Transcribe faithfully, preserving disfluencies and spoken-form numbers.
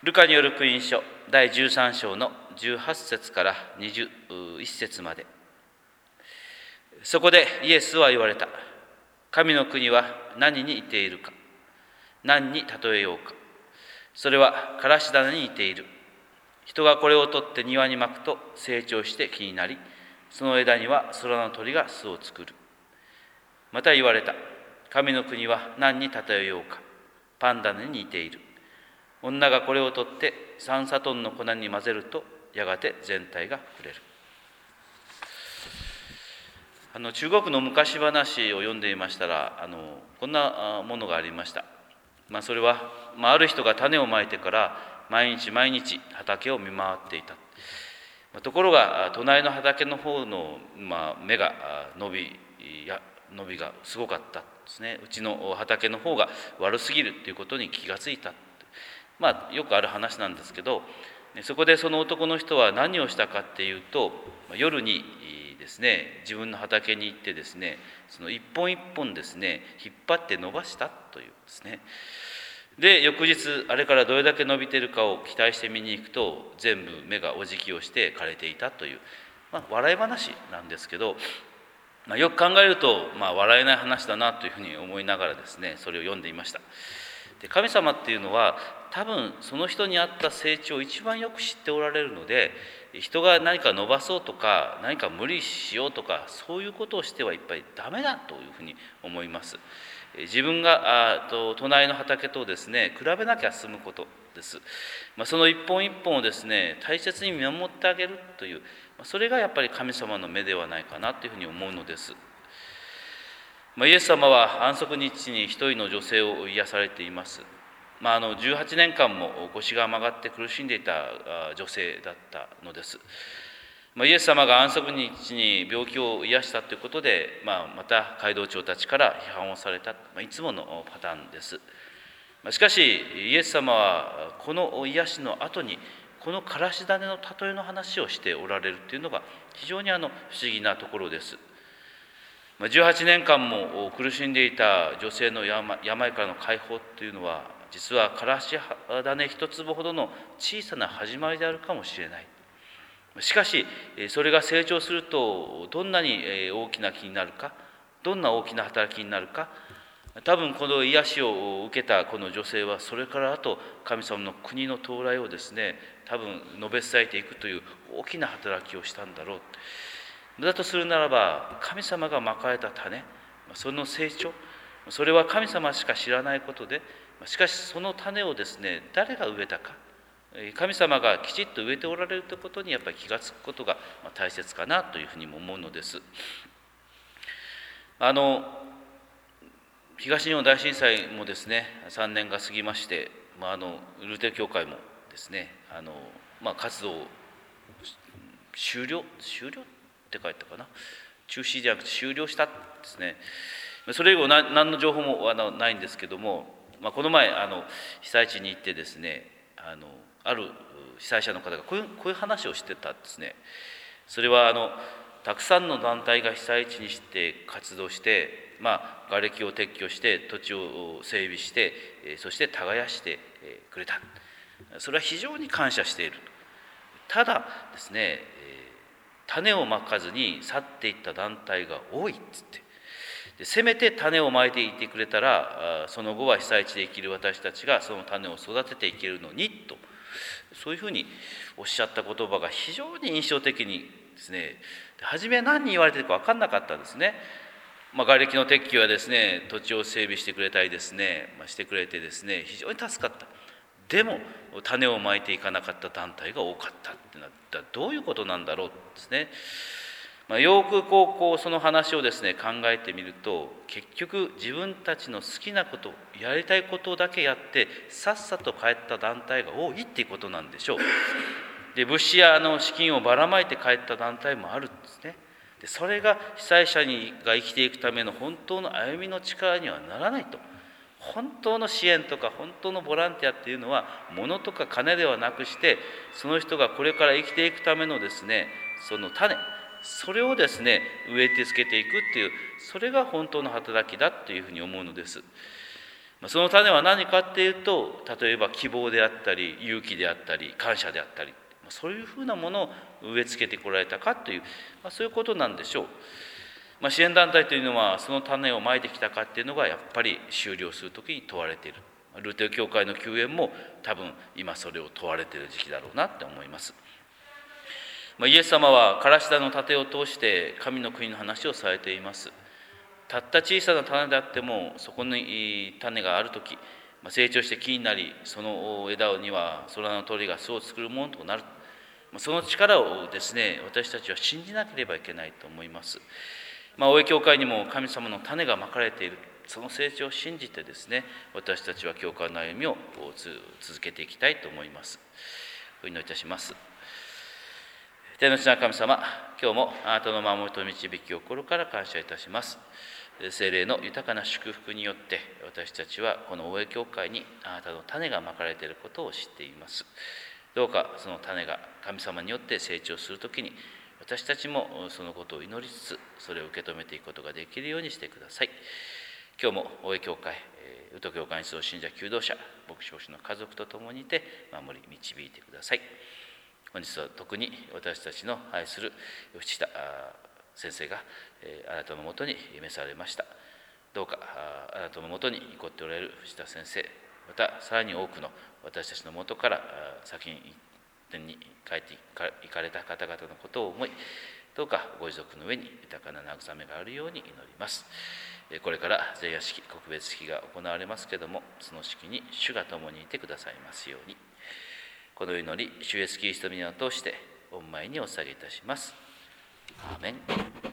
ルカによる福音書だいじゅうさん章のじゅうはち節からにじゅういち節まで。そこでイエスは言われた。神の国は何に似ているか。何に例えようか。それはからし種に似ている。人がこれを取って庭にまくと成長して木になり、その枝には空の鳥が巣を作る。また言われた。神の国は何に例えようか。パン種に似ている。女がこれを取って三砂糖の粉に混ぜると、やがて全体が膨れる。あの中国の昔話を読んでいましたら、あのこんなものがありました。まあ、それは、まあ、ある人が種をまいてから毎日毎日畑を見回っていた。ところが隣の畑の方の、まあ、芽が伸びや伸びがすごかったですね。うちの畑の方が悪すぎるということに気がついた。まあよくある話なんですけど、そこでその男の人は何をしたかっていうと、夜にですね、自分の畑に行ってですね、その一本一本ですね、引っ張って伸ばしたというですね。で、翌日あれからどれだけ伸びているかを期待して見に行くと、全部芽がおじきをして枯れていたという、まあ、笑い話なんですけど、まあ、よく考えると、まあ、笑えない話だなというふうに思いながらですね、それを読んでいました。で、神様っていうのは多分その人に合った成長を一番よく知っておられるので、人が何か伸ばそうとか何か無理しようとか、そういうことをしてはやっぱりダメだというふうに思います。自分があと隣の畑とですね、比べなきゃ済むことです。まあ、その一本一本をですね、大切に見守ってあげるという、それがやっぱり神様の目ではないかなというふうに思うのです。まあ、イエス様は安息日に一人の女性を癒されています。まあ、あのじゅうはちねんかんも腰が曲がって苦しんでいた女性だったのです。まあ、イエス様が安息日に病気を癒したということで、まあ、また街道長たちから批判をされた、まあ、いつものパターンです。まあ、しかしイエス様はこの癒しの後にこのからし種の例えの話をしておられるというのが非常にあの不思議なところです。じゅうはちねんかんも苦しんでいた女性の病からの解放というのは、実はからし種一粒ほどの小さな始まりであるかもしれない。しかしそれが成長するとどんなに大きな木になるか、どんな大きな働きになるか、多分この癒しを受けたこの女性はそれからあと神様の国の到来をですね、多分述べ伝えていくという大きな働きをしたんだろう。だとするならば、神様がまかれた種、その成長、それは神様しか知らないことで、しかしその種をですね、誰が植えたか、神様がきちっと植えておられるということにやっぱり気がつくことが大切かなというふうにも思うのです。あの東日本大震災もですね、さんねんが過ぎまして、まあ、あのルーテル教会もですね、あの、まあ、活動終了終了って書いたかな、中止じゃなくて終了したんですね。それ以後何の情報もあのないんですけども、まあ、この前あの被災地に行ってですね、あのある被災者の方がこういう、こういう話をしてたんですね。それはあのたくさんの団体が被災地にして活動して、まあ、瓦礫を撤去して土地を整備して、そして耕してくれた。それは非常に感謝している。ただですね、種をまかずに去っていった団体が多いっつって、でせめて種をまいていてくれたら、その後は被災地で生きる私たちがその種を育てていけるのにと、そういうふうにおっしゃった言葉が非常に印象的にですね、初めは何に言われてるか分かんなかったんですね。まあ、瓦礫の撤去はですね、土地を整備してくれたりですね、まあ、してくれてですね、非常に助かった。でも種をまいていかなかった団体が多かったってなったらどういうことなんだろうですね。まあ、よくこうこうその話をですね考えてみると、結局自分たちの好きなこと、やりたいことだけやってさっさと帰った団体が多いっていうことなんでしょう。で、物資やあの資金をばらまいて帰った団体もあるんですね。で、それが被災者にが生きていくための本当の歩みの力にはならないと。本当の支援とか本当のボランティアっていうのは物とか金ではなくして、その人がこれから生きていくためのですね、その種、それをですね植えてつけていくっていう、それが本当の働きだというふうに思うのです。 その種は何かっていうと、例えば希望であったり勇気であったり感謝であったり、そういうふうなものを植え付けてこられたかという、まあ、そういうことなんでしょう。まあ、支援団体というのはその種をまいてきたかっていうのがやっぱり終了するときに問われている。ルーテル教会の救援も多分今それを問われている時期だろうなって思います。まあ、イエス様はからし種の盾を通して神の国の話をされています。たった小さな種であっても、そこに種があるとき、成長して木になり、その枝には空の鳥が巣を作るものとなる。その力をですね、私たちは信じなければいけないと思います。まあ、大江教会にも神様の種がまかれている。その成長を信じてですね、私たちは教会の歩みを続けていきたいと思います。お祈りいたします。天の地の神様、今日もあなたの守りと導きを心から感謝いたします。聖霊の豊かな祝福によって私たちはこの大江教会にあなたの種がまかれていることを知っています。どうかその種が神様によって成長するときに、私たちもそのことを祈りつつ、それを受け止めていくことができるようにしてください。今日も大江教会、宇都教会に集う信者求道者、牧師牧師の家族と共にいて守り導いてください。本日は特に私たちの愛する藤田先生があなたのもとに召されました。どうかあなたのもとに起こっておられる藤田先生、またさらに多くの私たちのもとから先に天に帰っていかれた方々のことを思い、どうかご遺族の上に豊かな慰めがあるように祈ります。これから前夜式、告別式が行われますけれども、その式に主が共にいてくださいますように。この祈り、主イエスキリストの皆を通して御前にお捧げいたします。アーメン。